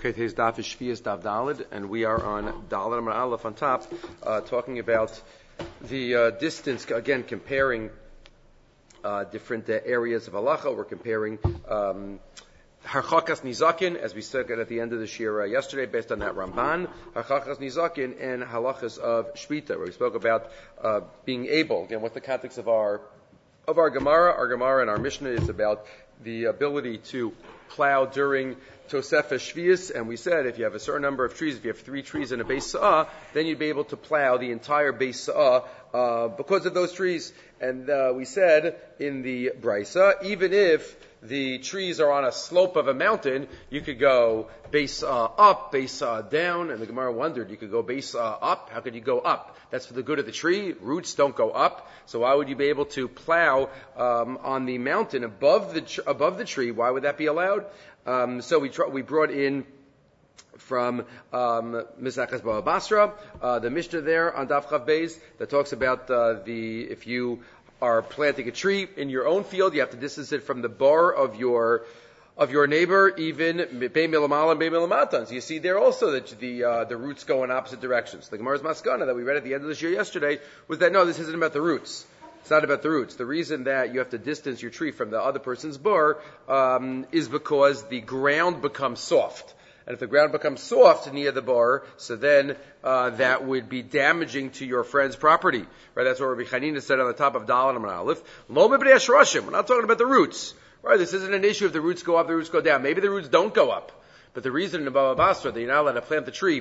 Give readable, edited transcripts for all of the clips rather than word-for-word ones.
Okay, today's daf is Shvius Daf Daled, and we are on Daled Amar Aleph on top, talking about the distance, again, comparing different areas of halacha. We're comparing Harchakas Nizakin, as we said at the end of the shir yesterday, based on that Ramban, Harchakas Nizakin, and halachas of Shvita, where we spoke about being able. Again, what's the context of our Gemara? Our Gemara and our Mishnah is about the ability to plow during Tosefes Shvius, and we said if you have a certain number of trees, if you have 3 trees in a Beis Sa'ah, then you'd be able to plow the entire Beis Sa'ah because of those trees. And we said in the Brisa, even if the trees are on a slope of a mountain, you could go Beis up, Beis down, and the Gemara wondered, you could go Beis up, how could you go up? That's for the good of the tree, roots don't go up, so why would you be able to plow on the mountain above the tree? Why would that be allowed? So we brought in from Mizachas Baba Basra, the Mishnah there on Daf Chav Beis that talks about if you are planting a tree in your own field, you have to distance it from the bar of your neighbor, even Bei Milamala and Bei Milamatan. So you see there also that the roots go in opposite directions. The Gemara's Maskana that we read at the end of this year yesterday was that no, this isn't about the roots. It's not about the roots. The reason that you have to distance your tree from the other person's bar is because the ground becomes soft. And if the ground becomes soft near the bar, so then that would be damaging to your friend's property. Right? That's what Rabbi Chanina said on the top of Daled Amar Aleph. Lo mebnei hashorashim. We're not talking about the roots. Right? This isn't an issue if the roots go up, the roots go down. Maybe the roots don't go up. But the reason in Baba Basra that you're not allowed to plant the tree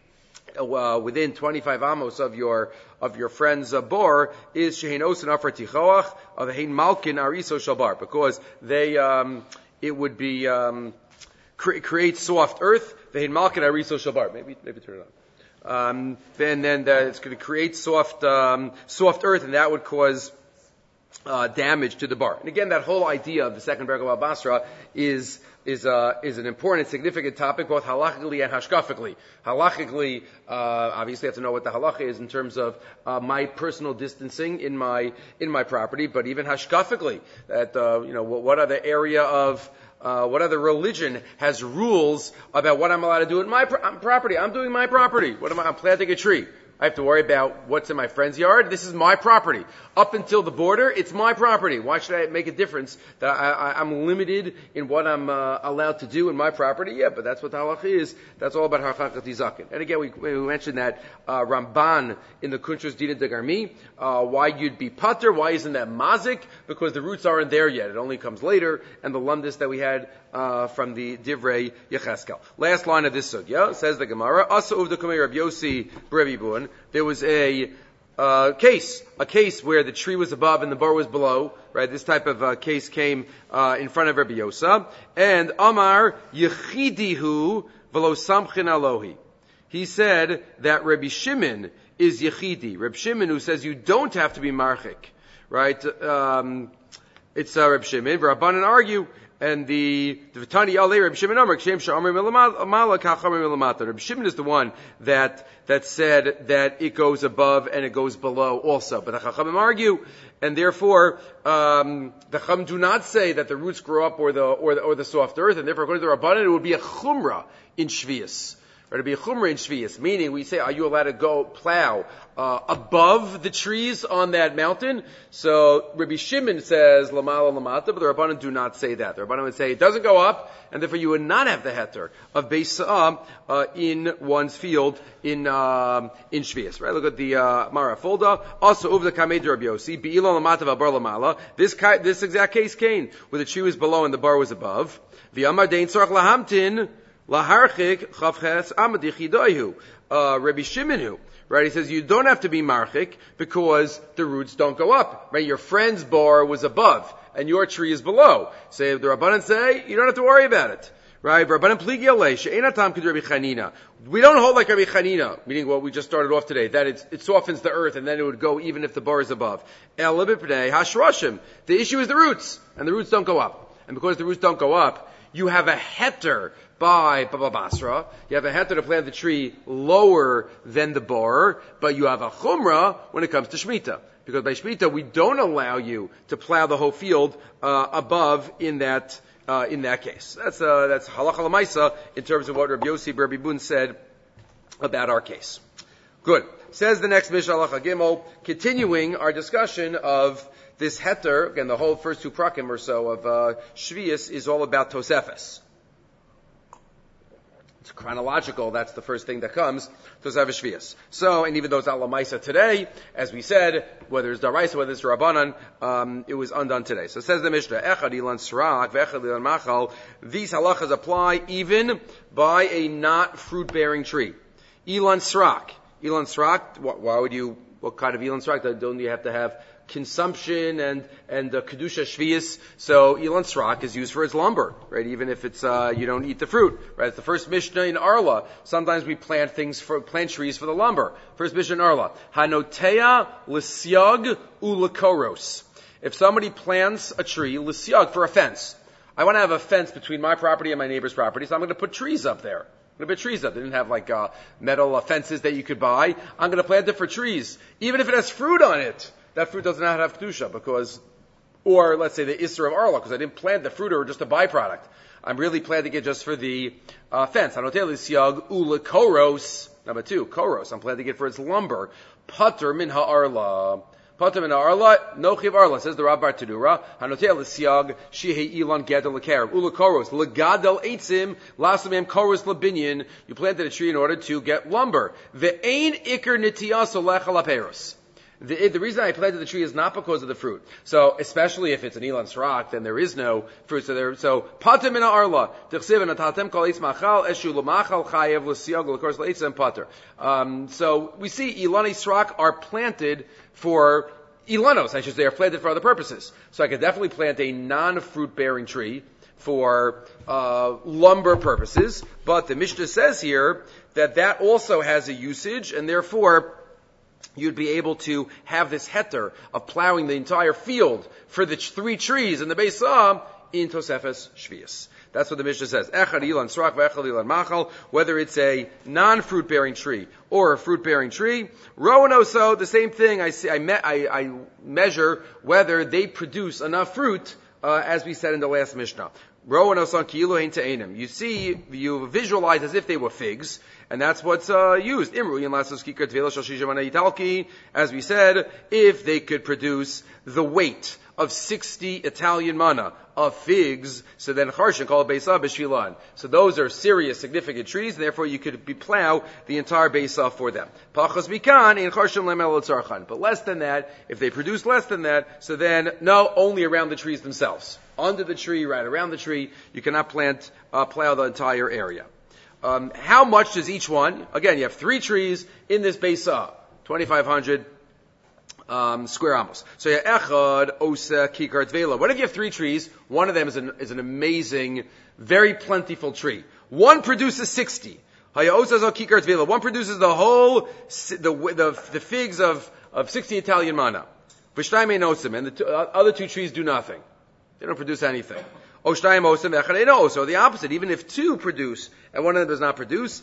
within 25 amos of your friend's bar is shehenos and afar tichoach of hein malkin ariso shalbar, because it would be create soft earth. Vehin malkin ariso shalbar. Maybe turn it on. Then it's going to create soft earth, and that would cause damage to the bar. And again, that whole idea of the second Berachah of Basra is an important, significant topic, both halachically and hashkafically. Halachically, obviously, you have to know what the halacha is in terms of my personal distancing in my property, but even hashkafically, that what other area of what other religion has rules about what I'm allowed to do in my property? I'm doing my property. I'm planting a tree. I have to worry about what's in my friend's yard. This is my property. Up until the border, it's my property. Why should I make a difference that I'm limited in what I'm allowed to do in my property? Yeah, but that's what the halacha is. That's all about harchakas nizakin. And again, we mentioned that Ramban in the Kuntres Dina de Garmi, why you'd be pater, why isn't that mazik? Because the roots aren't there yet. It only comes later. And the lumdis that we had from the Divrei Yecheskel. Last line of this sugya says the Gemara, Asa uvda kamei Rabbi Yossi b'Rebbi Bun. There was a case where the tree was above and the bar was below. Right, this type of case came in front of Rabbi Yosa, and Amar Yechidihu v'lo samchin alohi. He said that Rabbi Shimon is Yechidi. Rabbi Shimon who says you don't have to be marchik. Right, it's Rabbi Shimon. Rabbanan argue. And the V'tani Yalei Rabbi Shimon Amar Kshem Sha'amri Milamala Kachamri Milamata. Rabbi Shimon is the one that said that it goes above and it goes below also. But the Chachamim argue, and therefore the Chachamim do not say that the roots grow up or the soft earth, and therefore according to the Rabbanan it would be a chumrah in Shvius. Right, it'd be a chumrah in Shvius, meaning we say, are you allowed to go plow above the trees on that mountain? So Rabbi Shimon says lamala lamata, but the Rabbanan do not say that. The Rabbanan would say it doesn't go up, and therefore you would not have the heter of Beis Sa'ah in one's field in Shvius. Right? Look at the Mara Folda. Also uvda kamei Rabbi Yossi be'ila lamata v'bar lamala. This exact case came where the tree was below and the bar was above. V'amar dein tzarich lahamtin. Laharchik chavches amadichidoihu. Rabbi Shimon, right? He says you don't have to be marchik because the roots don't go up. Right? Your friend's bar was above and your tree is below. So the Rabbanan say you don't have to worry about it. Right? Rabbanan pligi alei she'enatam k'd Rabbi Chanina. We don't hold like Rabbi Chanina, meaning what we just started off today, that it softens the earth and then it would go even if the bar is above. El b'pnei hashrashim. The issue is the roots, and the roots don't go up. And because the roots don't go up, you have a heter by Baba Basra. You have a heter to plant the tree lower than the bar, but you have a chumrah when it comes to Shemitah. Because by Shemitah, we don't allow you to plow the whole field above in that in that case. That's halacha l'maisa in terms of what Rabbi Yossi Bar Bibun said about our case. Good. Says the next Mishnah, halacha gimel, continuing our discussion of this heter. Again, the whole first two prakim or so of Shvius is all about Tosefes. It's chronological. That's the first thing that comes. Tosefes Shvius. So, and even though it's not Lamaisa today, as we said, whether it's Daraisa, whether it's Rabbanan, it was undone today. So it says the Mishnah, Echad ilan srak, v'echad ilan machal. These halachas apply even by a not fruit-bearing tree. Ilan srak. Ilan srak, why would you, what kind of Ilan srak? Don't you have to have consumption and kedusha shvius? So Ilan srak is used for its lumber, right? Even if it's you don't eat the fruit, right? It's the first Mishnah in Arla. Sometimes we plant trees for the lumber. First Mishnah in Arla. Hanotea l'syag u'lekoros. If somebody plants a tree, l'syag, for a fence. I want to have a fence between my property and my neighbor's property, so I'm going to put trees up there. They didn't have like metal fences that you could buy. I'm going to plant it for trees. Even if it has fruit on it, that fruit does not have kedusha because, or let's say the Isser of Arla, because I didn't plant the fruit or just a byproduct. I'm really planting it just for the fence. Number two, koros. I'm planting it for its lumber. Pater min ha'arla. Pater min ha'arla, no chiv arla, says the Rav Bar Tenura. Hanotel l'siag, shihei ilan gadol l'karev. Ula koros, l'gadol eitzim, lasamem koros l'binyan. You planted a tree in order to get lumber. Ve'ein ikar nitiyaso lecha laperos. The reason I planted the tree is not because of the fruit. So, especially if it's an Ilan Srak, then there is no fruit. So pater min ha'arla. T'chsiv natatem kol eitz machal, eshu l'machal chayev l'siag l'kors l'eitzim pater. So, we see Ilani Srak are planted for Ilanos, I should say, are planted for other purposes. So I could definitely plant a non-fruit bearing tree for lumber purposes, but the Mishnah says here that also has a usage, and therefore you'd be able to have this heter of plowing the entire field for the three trees in the Beisah in Tosefes Shvius. That's what the Mishnah says. Echad ilan srak ve'echad ilan machal. Whether it's a non-fruit bearing tree or a fruit bearing tree, rowan also the same thing. I measure whether they produce enough fruit, as we said in the last Mishnah. Rowan osan ki'ilu hein te'enim. You visualize as if they were figs, and that's what's used. Imru yin lasos kikar tvela shel shisha mana italki. As we said, if they could produce the weight of 60 Italian mana of figs, so then charshin called Beisah b'shvilan. So those are serious, significant trees, and therefore you could plow the entire Beisah for them. Pachos mikan in charshin lemel tzarchan. But less than that, if they produce less than that, so then no, only around the trees themselves. Under the tree, right around the tree, you cannot plow the entire area. How much does each one? Again, you have 3 trees in this Beisah, 2,500 square amos. So echad osa kikar tvela. What if you have 3 trees? One of them is an amazing, very plentiful tree. One produces 60. One produces the whole the figs of 60 Italian mana. And the other 2 trees do nothing. They don't produce anything. Or the opposite. Even if 2 produce and one of them does not produce,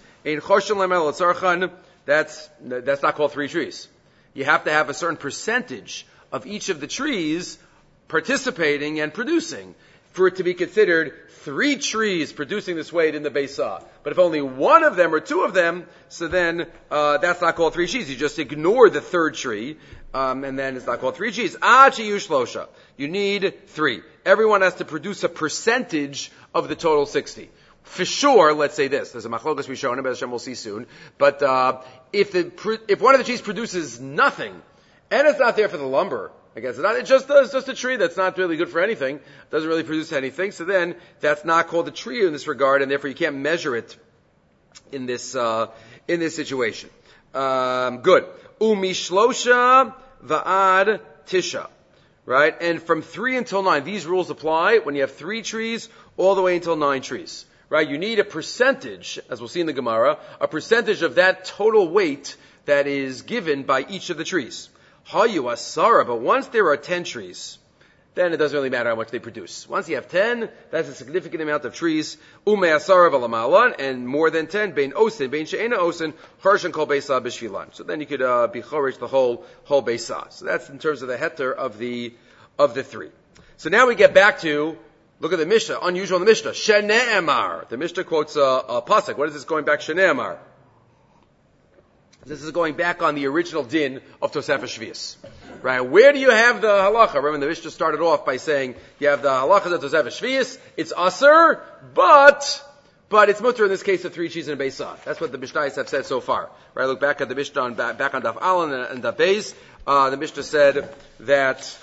that's not called 3 trees. You have to have a certain percentage of each of the trees participating and producing for it to be considered 3 trees producing this weight in the Beisah. But if only one of them or 2 of them, so then that's not called 3 trees. You just ignore the 3rd tree, and then it's not called 3 trees. Shlosha. You need 3. Everyone has to produce a percentage of the total 60. For sure, let's say this. There's a machlokas rishonim, as Hashem will see soon. But if one of the trees produces nothing, and it's not there for the lumber, I guess it's just a tree that's not really good for anything, doesn't really produce anything, so then that's not called a tree in this regard, and therefore you can't measure it in this situation. Good. Umishlosha va'ad tisha. Right? And from 3 until 9, these rules apply when you have 3 trees all the way until 9 trees. Right? You need a percentage, as we'll see in the Gemara, a percentage of that total weight that is given by each of the trees. Hayu asara, but once there are 10 trees, then it doesn't really matter how much they produce. Once you have 10, that's a significant amount of trees. Ume asara v'lamalan, and more than 10, bein osin, bein she'ena osin, charshin kol beisah b'shvilan. So then you could be chorish the whole beisah. So that's in terms of the heter of the 3. So now we get back to Look at the Mishnah, unusual in the Mishnah. Shene'emar. The Mishnah quotes a pasuk. What is this going back? Shene'emar. This is going back on the original din of Tosefes Shvius. Right? Where do you have the halacha? Remember, the Mishnah started off by saying you have the halacha of Tosefes Shvius. It's aser, but it's mutter in this case of 3 cheese and a beisah. That's what the Mishnayos have said so far. Right? Look back at the Mishnah back on Daf Alan and Daf Beis. The Mishnah said that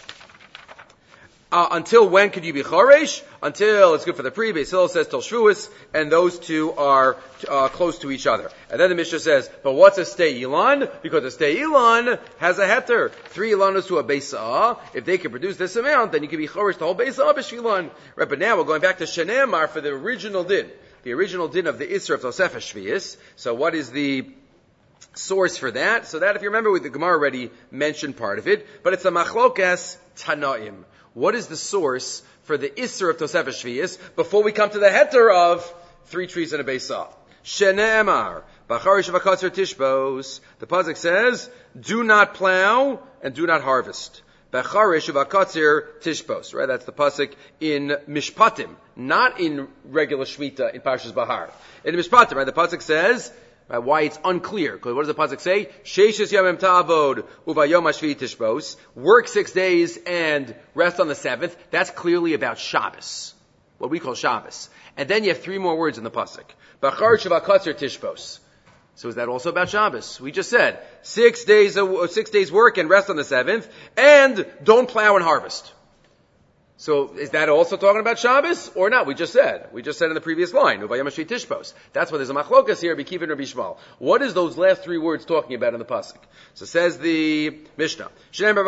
until when could you be choresh? Until it's good for the pre. Beis Hillel says till Shavuos, and those two are close to each other. And then the Mishnah says, but what's a stay ilan? Because a stay ilan has a heter. 3 ilanos to a beisah. If they can produce this amount, then you can be choresh the whole beisah b'shvilan. Right? But now we're going back to Shenemar for the original din. The original din of the Isser of Tosefes Shvius. So what is the source for that? So that, if you remember, the Gemara already mentioned part of it, but it's a machlokas tanaim. What is the source for the Isser of Tosefes Shvius before we come to the heter of 3 trees and a beisah? Shene'emar, b'charish v'katzer tishbos. The pasuk says, do not plow and do not harvest. B'charish v'katzer tishbos. Right? That's the pasuk in Mishpatim, not in regular Shmita in Parshas Bahar. In Mishpatim, right? The pasuk says, right, why it's unclear. Because what does the pasuk say? Sheishes yamim ta'avod uvayom hashvi tishbos. Work 6 days and rest on the 7th. That's clearly about Shabbos, what we call Shabbos. And then you have 3 more words in the pasuk. B'char shavakatzer tishbos. So is that also about Shabbos? We just said 6 days work and rest on the 7th, and don't plow and harvest. So is that also talking about Shabbos or not? We just said in the previous line, Uvayom hashvi tishbos. That's why there's a machlokas here, B'kiv and Rabbi Shmuel. What is those last 3 words talking about in the pasuk? So says the Mishnah. So Rabbi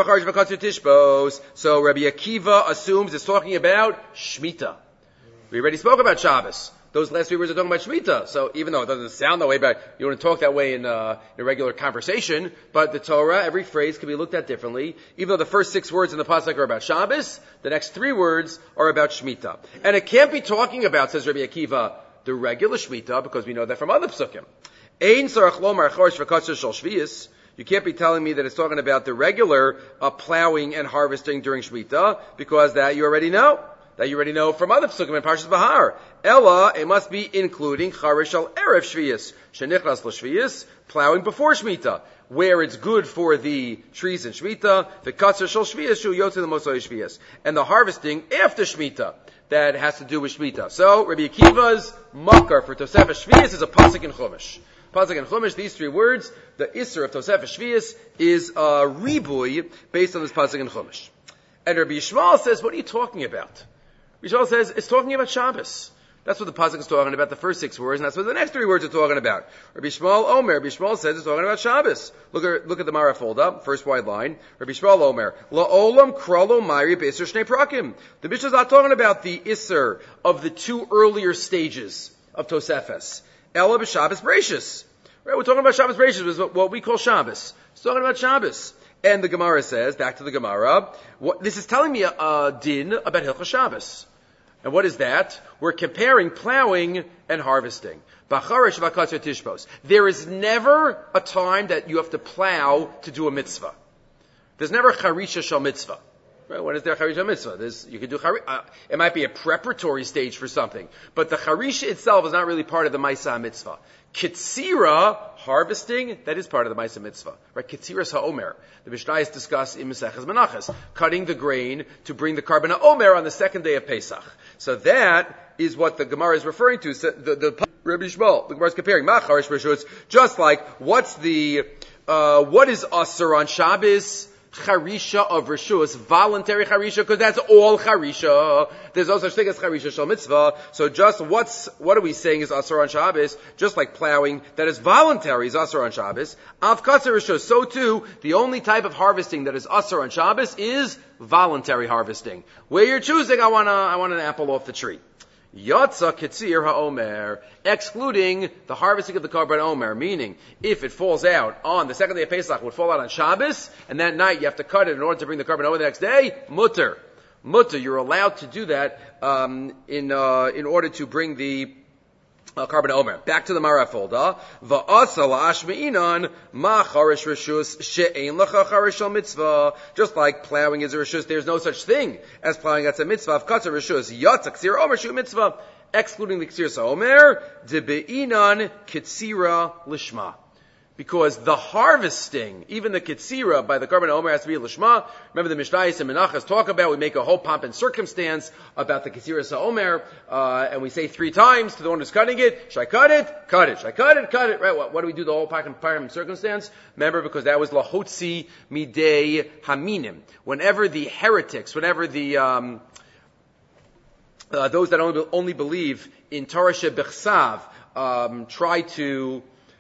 Akiva assumes it's talking about Shemitah. We already spoke about Shabbos. Those last 3 words are talking about Shemitah. So even though it doesn't sound that way, but you want to talk that way in a regular conversation, but the Torah, every phrase can be looked at differently. Even though the first 6 words in the pasuk are about Shabbos, the next 3 words are about Shemitah. And it can't be talking about, says Rabbi Akiva, the regular Shemitah, because we know that from other psukim. Ein sarach lomar chorish v'katzer shel shvius. You can't be telling me that it's talking about the regular plowing and harvesting during Shemitah, because that you already know. That you already know from other psukim in Parshas Bahar. Ella, it must be including charish al erev shviyas, shenichnas l'shviyas, plowing before Shemitah, where it's good for the trees in Shemitah, the katzer shal shviyas, shu yotze the mosai shviyas, and the harvesting after Shemitah, that has to do with Shemitah. So, Rabbi Akiva's makar for Tosefes Shviyas is a pasuk in Chumash. Pasuk in Chumash, these 3 words, the Isser of Tosefes Shviyas is a ribui based on this pasuk in Chumash. And Rabbi Yishmael says, what are you talking about? Yishmael says, it's talking about Shabbos. That's what the pasuk is talking about, the first 6 words, and that's what the next 3 words are talking about. Rabbi Yishmael Omer, Rabbi Yishmael says it's talking about Shabbos. Look at the Mara fold up, first wide line. Rabbi Yishmael Omer, La'olam kralo mayri b'isser shnei prakim. The Mishnah is not talking about the Isser of the 2 earlier stages of Tosefes. Ela b'Shabbos Bereishis. Right, we're talking about Shabbos Bereishis, what we call Shabbos. It's talking about Shabbos. And the Gemara says, back to the Gemara, this is telling me a din about Hilchos Shabbos. And what is that? We're comparing plowing and harvesting. B'charish v'katzer tishbos. There is never a time that you have to plow to do a mitzvah. There's never charisha shal mitzvah. Right? When is there charisha mitzvah? You can do it might be a preparatory stage for something, but the charisha itself is not really part of the Maisa mitzvah. Kitzira, harvesting, that is part of the Maisa mitzvah. Right? Kitziras ha'omer. The Mishnayos discuss in Maseches Menachos, cutting the grain to bring the carbon ha'omer on the 2nd day of Pesach. So that is what the Gemara is referring to. So the Rabbi Yishmael, the Gemara is comparing macharish b'shutz, just like what is aser on Shabbos? Charisha of Rishus, voluntary Charisha, because that's all Charisha. There's no such thing as Charisha Shal Mitzvah. So just what are we saying is Asur on Shabbos? Just like plowing, that is voluntary is Asur on Shabbos. Av Katzer Rishus, so too, the only type of harvesting that is Asur on Shabbos is voluntary harvesting. Where you're choosing, I want an apple off the tree. Yatsa Ketzir HaOmer, excluding the harvesting of the Karban Omer, meaning if it falls out on the 2nd day of Pesach, it would fall out on Shabbos, and that night you have to cut it in order to bring the Karban Omer the next day, mutter. Mutter, you're allowed to do that in order to bring the Carbon Omer. Back to the Mara folder. Va'asa la'ashme'inan ma charish rishus she'ein lacha charish al mitzvah. Just like plowing is a rishus, there's no such thing as plowing. That's a mitzvah. Of katsa rishus yatsa ksira omer shu mitzvah. Excluding the ksira omer, de be'inan kitsira lishma. Because the harvesting, even the Ketzira by the Carbon Omer has to be Lishma. Remember the Mishnayos and Menachos talk about, we make a whole pomp and circumstance about the Ketzira Sa'omer, and we say 3 times to the one who's cutting it, should I cut it? Cut it. Should I cut it? Cut it. Right? What do we do the whole pomp and circumstance? Remember, because that was Lahotzi Midei Haminim. Whenever the heretics, whenever the, those that only believe in Torah Shebechsav, try to,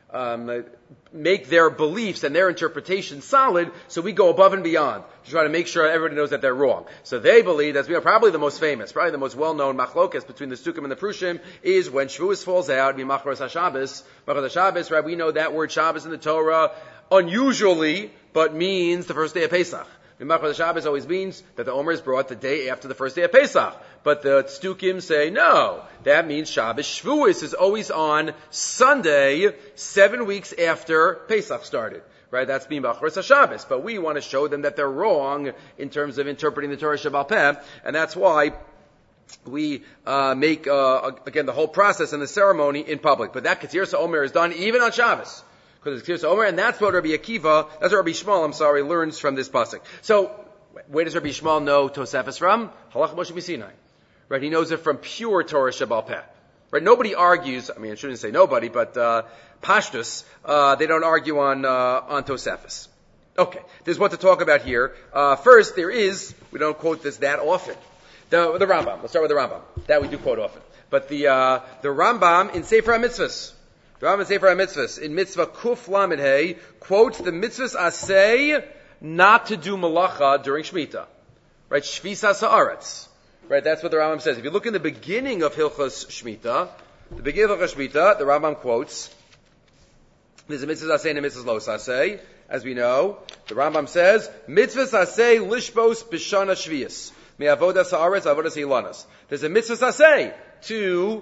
make their beliefs and their interpretation solid, so we go above and beyond to try to make sure everybody knows that they're wrong. So they believe, that's probably the most famous, probably the most well-known machlokas between the Sukkim and the Prushim, is when Shavuos falls out, Machros HaShabbos, Machros HaShabbos, right, we know that word Shabbos in the Torah, unusually, but means the first day of Pesach. Machros HaShabbos always means that the Omer is brought the day after the first day of Pesach. But the Tzdukim say, no, that means Shabbos. Shavuos is always on Sunday, 7 weeks after Pesach started. Right? That's being Machros HaShabbos. But we want to show them that they're wrong in terms of interpreting the Torah Shebaal Peh, and that's why we make, again, the whole process and the ceremony in public. But that Ketzir Omer is done even on Shabbos. Because it's Ketzir Omer, and that's what Rabbi Akiva, that's what Rabbi Shmuel, learns from this pasuk. So, where does Rabbi Shmuel know Tosefes from? Halach Moshe Misinai. Right, he knows it from pure Torah Shebaal Peh. Right, nobody argues, I shouldn't say nobody, but Pashtus, they don't argue on Tosefes. Okay, there's what to talk about here. First, we don't quote this that often, the Rambam. Let's start with the Rambam. That we do quote often. But the Rambam in Sefer HaMitzvahs, the Rambam in Sefer HaMitzvahs, in Mitzvah Kuf Lamed Hey, quotes the Mitzvahs Aseh not to do Malacha during Shemitah. Right, Shvisas Haaretz. Right, that's what the Rambam says. If you look in the beginning of Hilchos Shemitah, the Rambam quotes, there's a mitzvah aseh and a mitzvah lo aseh, as we know. The Rambam says, mitzvah aseh lishbos b'shana shvius, me'avodas haaretz avodas ilanas. There's a mitzvah aseh to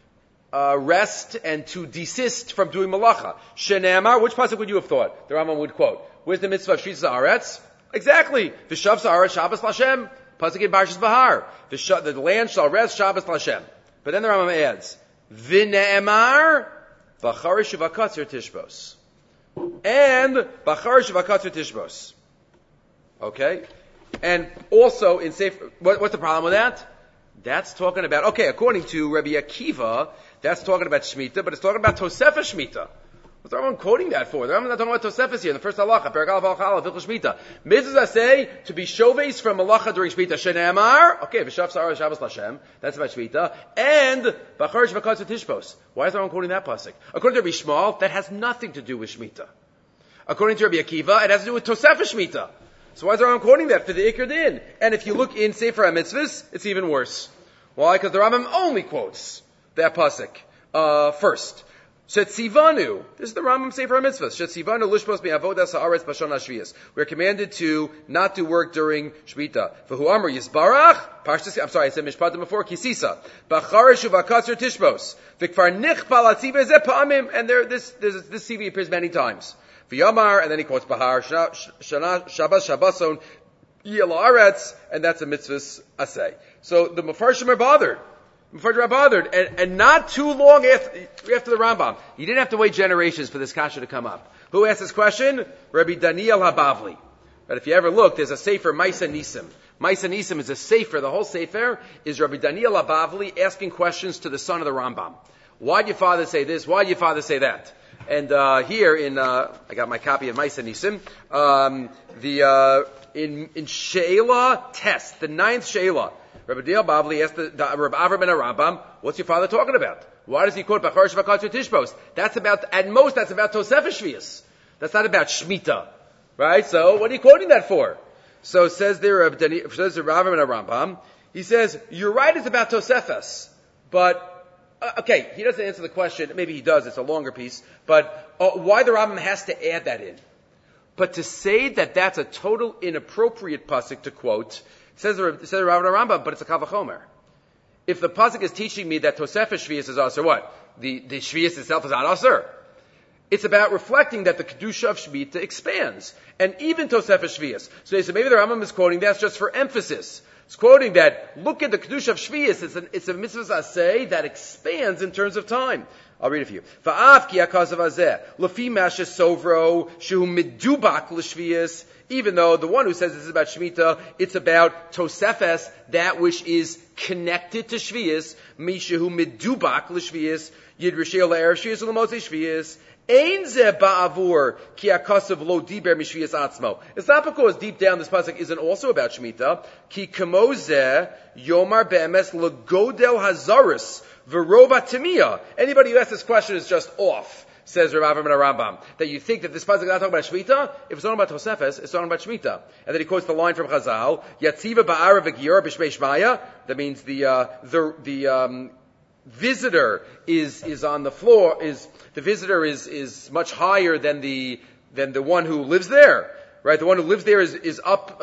rest and to desist from doing malacha. Shene'amar, which pasuk would you have thought the Rambam would quote? Where's the mitzvah of shvius haaretz? Exactly. V'shav haaretz Shabbos l'Hashem. Pasuk in Parshas Bahar. The land shall rest Shabbos l'Hashem. But then the Rambam adds, V'ne'emar b'charish v'akatzir tishbos. And b'charish v'akatzir tishbos. Okay? And also in Sefer, what's the problem with that? That's talking about, okay, according to Rabbi Akiva, that's talking about Shemitah, but it's talking about Tosefes Shemitah. What's the Rambam quoting that for? The Rambam not talking about Tosefes here in the first halacha, Perek Aleph Halacha, Hilchos Shemitah. Mitzvahs say to be shoves from malacha during Shemitah. Shene'amar, okay, v'shav sa'ar Shabbos l'Hashem, that's about Shemitah, and b'charish v'akatzir tishbos. Why is the Rambam quoting that pasuk? According to Rabbi Shmuel, that has nothing to do with Shemitah. According to Rabbi Akiva, it has to do with Tosefes Shemitah. So why is the Rambam quoting that for the Iker Din? And if you look in Sefer HaMitzvahs, it's even worse. Why? Because the Rambam only quotes that pasuk first. Shetzivanu. This is the Rambam Sefer HaMitzvahs. Shetzivanu lishpos me'avodas haaretz b'shana shviyas. We are commanded to not do work during Shemitah. V'hu amar yisbarach. I'm sorry, I said mishpatim before. Kisisa. B'charish uv'akatzir tishbos. V'kfar nichpal atziva zeh pa'amim. And this CV appears many times. V'yamar, and then he quotes Bahar. Shabbos Shabboson yil haaretz. And that's a mitzvahs aseh. So the Mefarshim are bothered. And not too long after the Rambam. You didn't have to wait generations for this kasha to come up. Who asked this question? Rabbi Daniel HaBavli. But if you ever look, there's a sefer, Maisa Nisim. Maisa Nisim is a sefer. The whole sefer is Rabbi Daniel HaBavli asking questions to the son of the Rambam. Why did your father say this? Why did your father say that? And here in, I got my copy of Maisa Nisim, in She'ela Test, the 9th She'ela, Rabbi Daniel Bavli asked Rabbi Avram ben Rambam, what's your father talking about? Why does he quote Bachar Shvakatzir Tishbos? That's about, at most, that's about Tosefes Shvius. That's not about Shemitah. Right? So, what are you quoting that for? So, says there, says Rabbi Avram ben Rambam, he says, you're right, it's about Tosefes. But, okay, he doesn't answer the question, maybe he does, it's a longer piece, but why the Rambam has to add that in? But to say that that's a total inappropriate pasuk to quote, says the Rambam, but it's a Kavachomer. If the pasuk is teaching me that Tosefes Shvius is also what? the Shvius itself is not Asr. It's about reflecting that the Kedusha of Shemitah expands. And even Tosefes Shvius. So they say maybe the Rambam is quoting that's just for emphasis. It's quoting that, look at the Kedusha of Shvius, it's a mitzvah aseh that expands in terms of time. I'll read it for you. Fa'af ki hakazav hazeh, lefi masha sovro, shehu midubak l'shvius, even though the one who says this is about Shemitah, it's about Tosefes, that which is connected to Shvius, mishehu midubak l'shvius, yid rishel la'erev shvius u'lemotei shvius, ein zeh ba'avur ki hakasav lo diber mishvius atzmo. It's not because deep down this pasuk isn't also about Shemitah, ki kamozeh yomar be'emes legodel hazarus, Verova Timia. Anybody who asks this question is just off, says Rav Avram and Rambam. That you think that this pasuk is not talking about Shemitah? If it's talking about Tosefes, it's talking about Shemitah. And then he quotes the line from Chazal, Yatziva ba'ara v'giyora b'shmei Shmaya. That means the visitor is on the floor, the visitor is much higher than the one who lives there. Right, the one who lives there is up.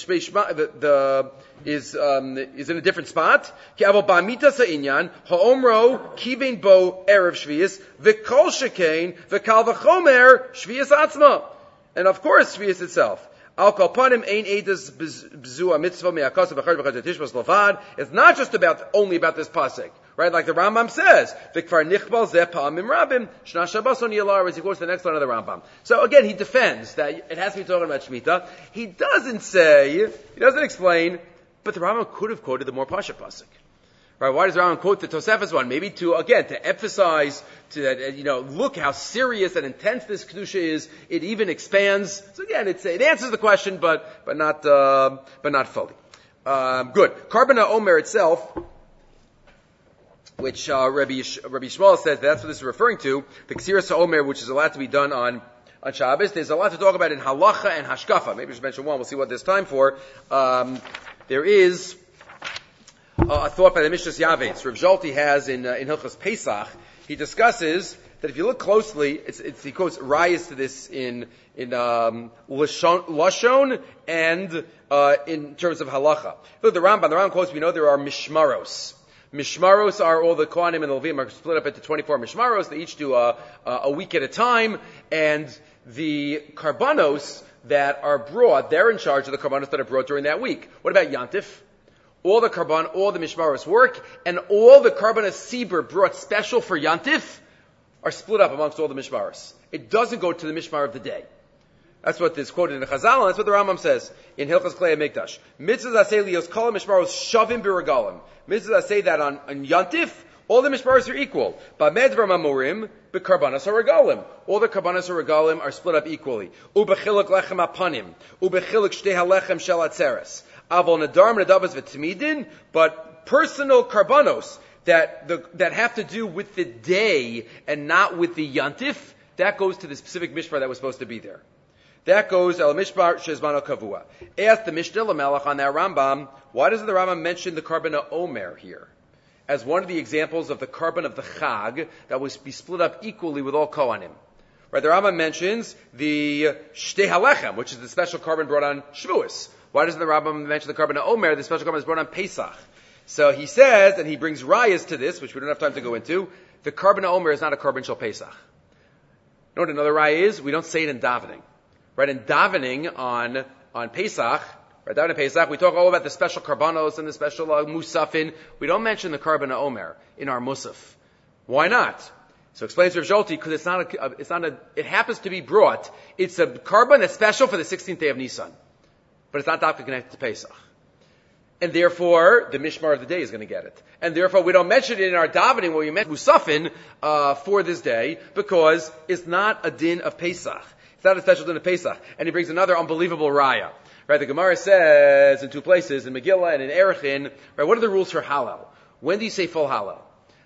Is in a different spot. Ki avo ba'mita sa'inyan ha'omro kibein bo erev shvius v'kol shekain v'kal v'chomer shvius atzma, and of course shvius itself. Al kol panim ein edas b'zu mitzvah me'akasa b'chad b'chad tishmas lovad. It's not just only about this pasuk. Right, like the Rambam says, "V'kvar nichbal zeh pa'amim rabim shna shabbason yalar," as he quotes the next line of the Rambam. So again, he defends that it has to be talking about Shemitah. He doesn't explain, but the Rambam could have quoted the more pasha pasuk. Right? Why does the Rambam quote the Tosefes one? Maybe to emphasize look how serious and intense this kedusha is. It even expands. So again, it answers the question, but not fully. Good. Karban HaOmer itself, which Rabbi Yishmael says that's what this is referring to, the Ksiras HaOmer, which is allowed to be done on Shabbos. There's a lot to talk about in halacha and hashkafa. Maybe I should mention one. We'll see what there's time for. There is a thought by the Mishnas Yavetz. Rav Zolti has in Hilchos Pesach. He discusses that if you look closely, he quotes rayas to this in lashon and in terms of halacha. Look, the Rambam quotes, we know there are mishmaros. Mishmaros are all the Kohanim and the Levim are split up into 24 mishmaros. They each do a week at a time, and the karbanos that are brought, they're in charge of the karbanos that are brought during that week. What about Yantif? All the mishmaros work, and all the karbanos sibur brought special for Yantif are split up amongst all the mishmaros. It doesn't go to the mishmar of the day. That's what is quoted in the Chazal, and that's what the Rambam says in Hilchos Klei HaMikdash. Mitzvahs aseh lios kol mishmaros shavim b'regalim. Mitzvahs aseh that on Yantif, all the mishmaros are equal. Ba'medvar mamurim b'karbanos haregalim. All the karbanos haregalim are split up equally. U'bechiluk lechem apanim. U'bechiluk shtei halechem shel atzeres. Avol nadarm nedavas v'tmidin. But personal karbanos that have to do with the day and not with the Yantif, that goes to the specific mishmar that was supposed to be there. That goes El Mishmar Shezmano Kavua. Ask the Mishnah Lamelech on that Rambam, why doesn't the Rambam mention the Karban HaOmer here as one of the examples of the Karban of the Chag that was be split up equally with all Kohanim? Right, the Rambam mentions the Shtei Halechem, which is the special Karban brought on Shavuos. Why doesn't the Rambam mention the Karban HaOmer, the special Karban is brought on Pesach? So he says, and he brings rayas to this, which we don't have time to go into, the Karban HaOmer is not a Karban Shel Pesach. You know what another raya is? We don't say it in davening. Right, in davening on Pesach, right, down in Pesach, we talk all about the special karbanos and the special musafin. We don't mention the Karban HaOmer in our musaf. Why not? So explains Rav Zolti, because it happens to be brought. It's a karban that's special for the 16th day of Nisan, but it's not directly connected to Pesach. And therefore, the mishmar of the day is going to get it. And therefore, we don't mention it in our davening where we mention musafin for this day, because it's not a din of Pesach. It's not a special din of Pesach. And he brings another unbelievable raya. Right, the Gemara says in two places, in Megillah and in Erechin, right, what are the rules for Hallel? When do you say full Hallel?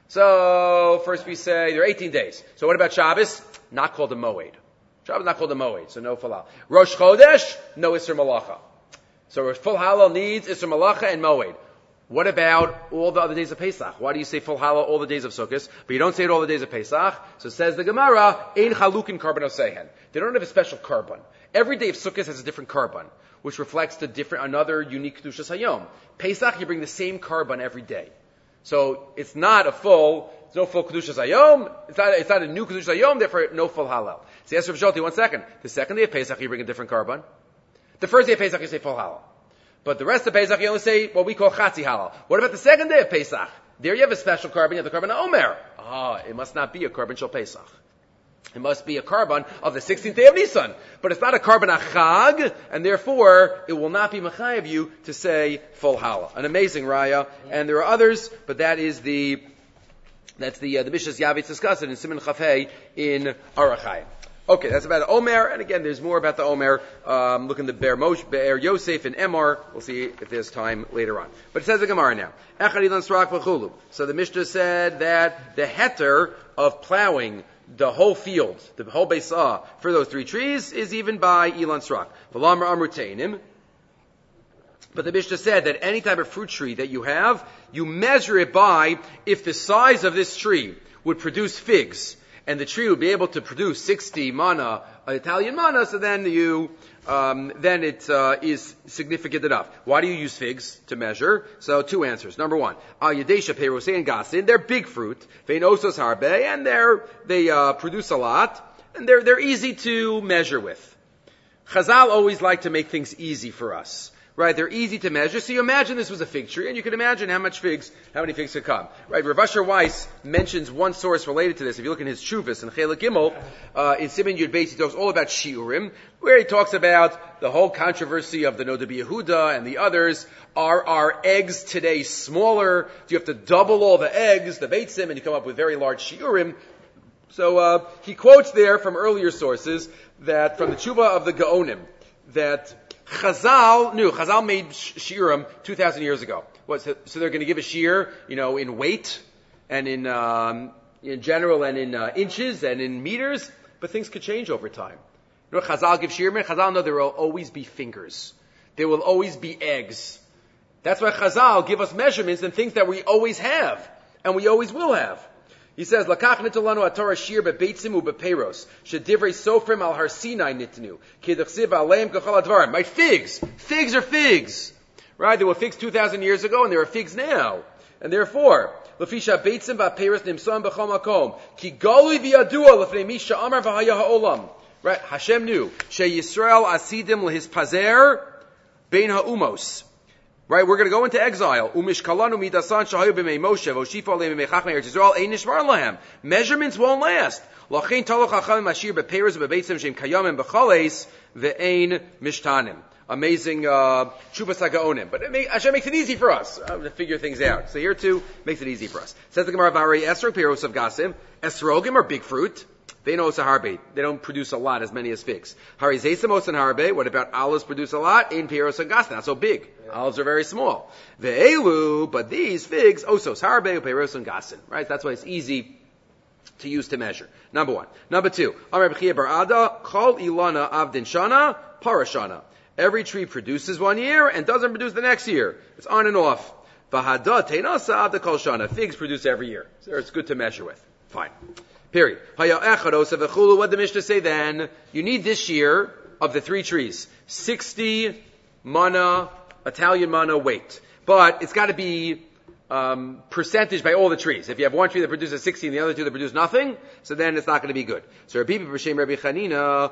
So, first we say there are 18 days. So what about Shabbos? Not called a Moed. Shabbos not called a Moed, so no full Hallel. Rosh Chodesh, no Isser Malacha. So full Hallel needs Isser Malacha and Moed. What about all the other days of Pesach? Why do you say full Hallel all the days of Sukkot, but you don't say it all the days of Pesach? So says the Gemara, Ein Chalukin Karban Osehen. They don't have a special Karban. Every day of Sukkot has a different Karban, which reflects another unique Kedushas Hayom. Pesach, you bring the same Karban every day. So it's not a full no full Kedushas Hayom. It's not a new Kedushas Hayom, therefore no full Halal. So yes, Rav Shalti, 1 second. The second day of Pesach, you bring a different carbon. The first day of Pesach, you say full Halal. But the rest of Pesach, you only say what we call Chatzi Halal. What about the second day of Pesach? There you have a special carbon, you have the carbon Omer. It must not be a carbon Shel Pesach. It must be a carbon of the 16th day of Nisan. But it's not a carbon Achag, and therefore it will not be Machayev you to say full Halal. An amazing Raya. And there are others, but that's the Mishnas Yavitz discussed it in Siman Chafei in Arachai. Okay, that's about Omer, and again, there's more about the Omer. Look in the Be'er Yosef and Emor. We'll see if there's time later on. But it says the Gemara now. So the Mishnah said that the heter of plowing the whole field, the whole Beisah, for those 3 trees, is even by Ilan Srak. But the Mishnah said that any type of fruit tree that you have, you measure it by if the size of this tree would produce figs, and the tree would be able to produce 60 mana, Italian mana, so then then it is significant enough. Why do you use figs to measure? So 2 answers. Number 1, Al Yadesha Perosei and Gasin, they're big fruit, Vein Osos Harbe, and they produce a lot, and they're easy to measure with. Chazal always like to make things easy for us. Right, they're easy to measure. So you imagine this was a fig tree, and you can imagine how many figs could come. Right, Rav Asher Weiss mentions one source related to this. If you look in his Shuvas in Chelek Gimel, in Siman Yud Beis, he talks all about Shiurim, where he talks about the whole controversy of the Noda Yehuda and the others. Are our eggs today smaller? Do you have to double all the eggs, the Beitzim, and you come up with very large Shiurim? So he quotes there from earlier sources that from the Tshuva of the Gaonim that Chazal made shiurim 2,000 years ago. So they're going to give a shiur, in weight and in general and in inches and in meters, but things could change over time. Chazal give shiurim. Chazal know there will always be fingers. There will always be eggs. That's why Chazal give us measurements and things that we always have and we always will have. He says, "Lakach nitolanu atorah shir bebeitzim ubeperos shedivrei sofrim al har Sinai nitnu kidachsiv aleim kachal advarim." My figs are figs, right? There were figs 2,000 years ago, and there are figs now, and therefore, lefisha beitzim v'peros nimsoim b'chol makom ki galui v'yadua lefnei misha amar v'haya ha'olam. Right? Hashem knew she Yisrael asidim lehispazer bein ha'umos. Right, we're going to go into exile. Measurements won't last. Amazing Shuvas HaGaonim. But Hashem makes it easy for us to figure things out. So here too, makes it easy for us. Says the Gemara, Varei Esrog Piros of Gasim. Esrogim are big fruit. They know it's a harbe. They don't produce a lot, as many as figs. Harizesamos and harbe. What about olives produce a lot? In Piros and Gas, not so big. Olives are very small. Ve'elu, but these figs, osos harbe, Piros and Gasin. Right? That's why it's easy to use to measure. Number 1. Number 2. Amar B'chia Bar Ada, Chol Ilana Avdin Shana, Parashana. Every tree produces 1 year and doesn't produce the next year. It's on and off. V'hada Teinasa Avda Kol Shana. Figs produce every year. So it's good to measure with. Fine. Period. What did the Mishnah say then? You need this year of the 3 trees. 60 mana, Italian mana weight. But it's got to be percentage by all the trees. If you have one tree that produces 60 and the other 2 that produce nothing, so then it's not going to be good. So Rabbi Chanina,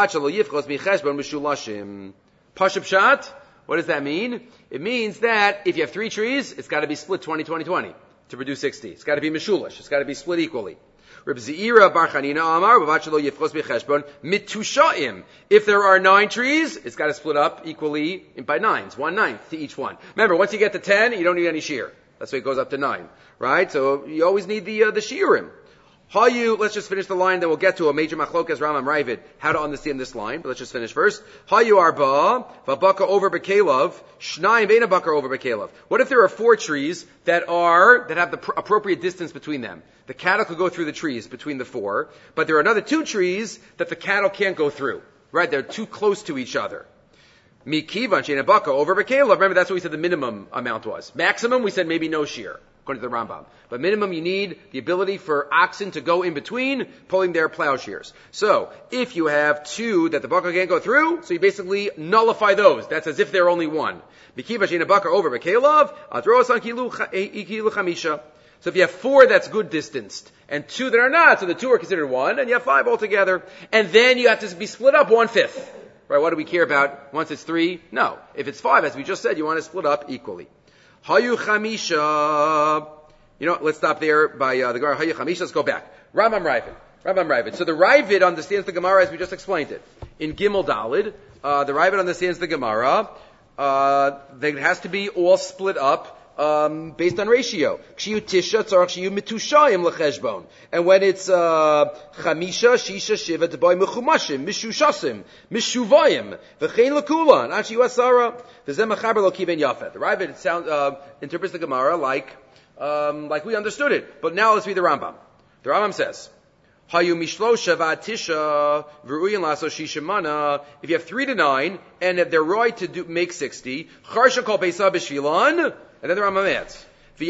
Pashup Pshat, what does that mean? It means that if you have 3 trees, it's got to be split 20-20-20 to produce 60. It's got to be Meshulish. It's got to be split equally. Reb Zeira Bar Chanina Amar Bavachalo Yifchos Becheshbon Mitushaim. If there are 9 trees, it's got to split up equally by 9s, 1/9 to each one. Remember, once you get to 10, you don't need any shear. That's why it goes up to 9, right? So you always need the shearim. Let's just finish the line, then we'll get to a major machlokas Rambam Ravid, how to understand this line, but let's just finish first. Hayu arba, v'baka over bekalov, shnayim ve'na baka over bekalov. What if there are 4 trees that have the appropriate distance between them? The cattle could go through the trees between the 4, but there are another 2 trees that the cattle can't go through, right? They're too close to each other. Mikivan she'ena baka over bekalov. Remember, that's what we said the minimum amount was. Maximum, we said maybe no shear, according to the Rambam. But minimum, you need the ability for oxen to go in between, pulling their plowshares. So, if you have 2 that the baka can't go through, so you basically nullify those. That's as if they're only 1. Mikiva she'ena baka over bekalov, adros an kilu chamisha. So if you have 4 that's good distanced, and 2 that are not, so the 2 are considered 1, and you have 5 altogether. And then you have to be split up 1/5. Right, what do we care about once it's 3? No. If it's 5, as we just said, you want to split up equally. Hayu Chamisha. Let's stop there by the Gemara. Hayu Chamisha, let's go back. Rambam Ravid. So the Ravid understands the Gemara as we just explained it. In Gimel Dalid, the Ravid understands the Gemara. That it has to be all split up based on ratio. And when it's Chamisha, Shisha, Shiva, Deboy, Mechumashim, Mishushasim, Mishuvayim, V'chein Lekulan, Achi Wasara, V'zem Machaber Lo Kiven Yafet. The Ravid interprets the Gemara like we understood it. But now let's read the Rambam. The Rambam says, Hayu Mishlosha V'atisha V'ruyin Laso Shishimana. If you have 3 to 9, and if they're right to make 60, Charsha Kol Beisa B'Shvilan. And then the Rambam adds,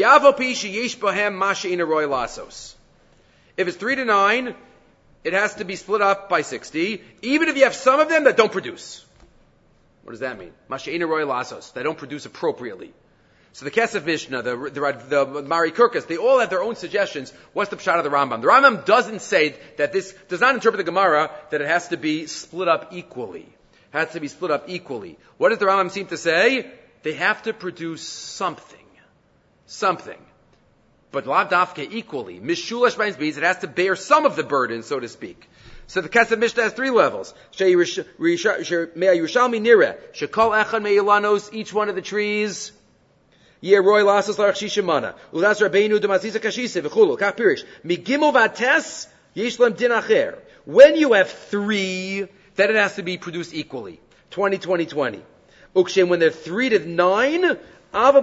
if it's 3 to 9, it has to be split up by 60, even if you have some of them that don't produce. What does that mean? They don't produce appropriately. So the Kesef Mishnah, the Mari Kurkas, they all have their own suggestions. What's the pshat of the Rambam? The Rambam doesn't say that this, does not interpret the Gemara that it has to be split up equally. It has to be split up equally. What does the Rambam seem to say? They have to produce something. But lav dafke equally. Mishulash b'ayin bees, it has to bear some of the burden, so to speak. So the Kesef Mishnah has 3 levels. Yerushalmi nireh, shekol echad me'ilanos, each one of the trees, yeroy lasos larach shishimana, ulas rabbeinu demaziza kashise, v'chulu, kach pirish, migimel vates, yishlem din acher. When you have 3, then it has to be produced equally. 20. Ukshem, when they're 3 to 9, that's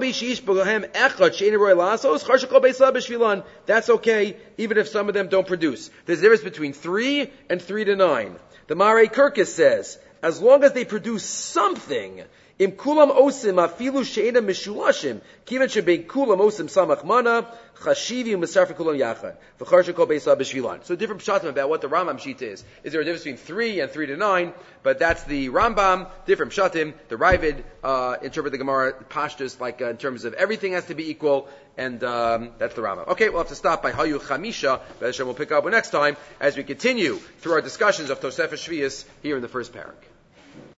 okay, even if some of them don't produce. There's a difference between 3 and 3 to 9. The Mare Kirkus says, as long as they produce something, im kulam osim afilu she'ena mishulashim, kiven shebein kulam osim samach mana, chashivi u'misarfi kulam yachad, v'charsha kol beisa b'shvilan. So different pshatim about what the Rambam shita is. Is there a difference between 3 and 3 to 9? But that's the Rambam, different pshatim. The Ravid interpret the Gemara pashtus like in terms of everything has to be equal, and that's the Rambam. Okay, we'll have to stop by Hayu Chamisha, but we'll pick up next time as we continue through our discussions of Tosefes Shvius here in the first parak.